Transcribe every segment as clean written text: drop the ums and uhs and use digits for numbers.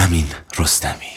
امین رستمی.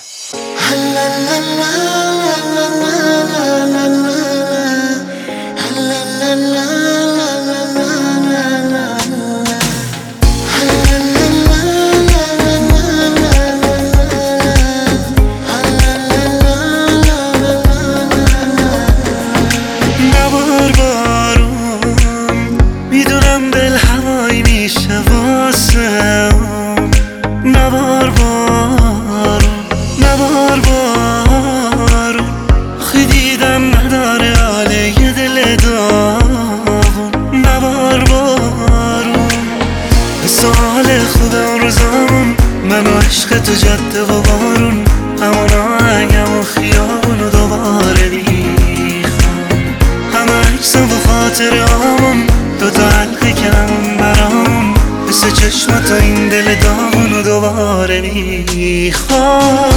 نبار بارون میدونم دل هوایی میشه واسه نبار بارون نبار بارون آخی دیدم نداره حاله یه دل داغون نبار بارون سال خوب اون روزامون من و عشق تو جاده و بارون همون آهنگم و خیابون و دوباره میخوام همه عکسم و خاطرامون دوتا حلقه کنمون برامون مثل چشمات و این دل داغون و دوباره میخوام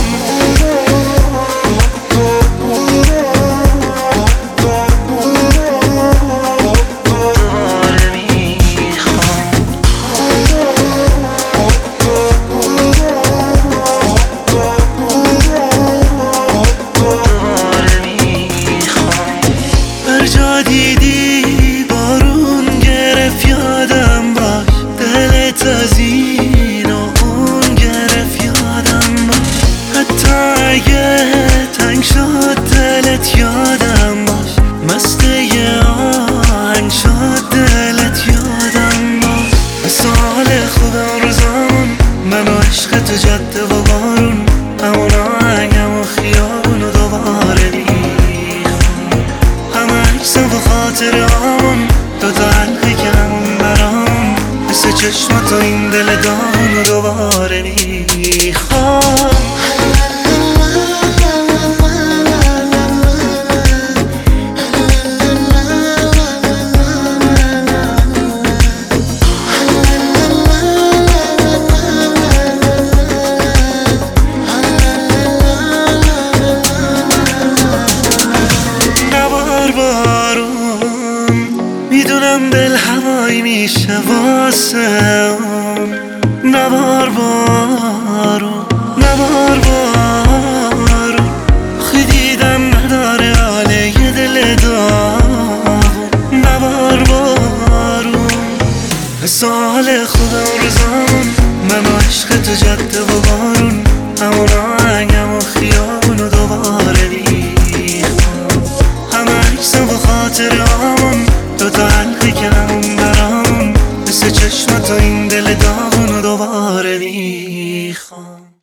جا دیدی بارون گرفت یادم باش دلت از این و اون گرفت یادم باش حتی اگه تنگ شد دلت یادم باش مست یه آهنگ شد دلت یادم باش مثال خوب اون روزامون من و عشق تو جاده و بارون همون آهنگم و خیابون و دوباره و خاطرامون دوتا حلقه کنمون برامون مثل چشمات و این دل داغون و دوباره میخوام میدونم دل هوایی میشه واسه نبار بارون نبار بارون آخی دیدم نداره حاله یه دل داغون نبار بارون سال خوب اون روزامون من و عشق تو جاده و بارون همون آهنگم و خیابون و دوباره میخوام همه عکسم و خاطرامون دوتا حلقه کنمون برامون مثل چشمات و این دل داغون و دوباره میخوام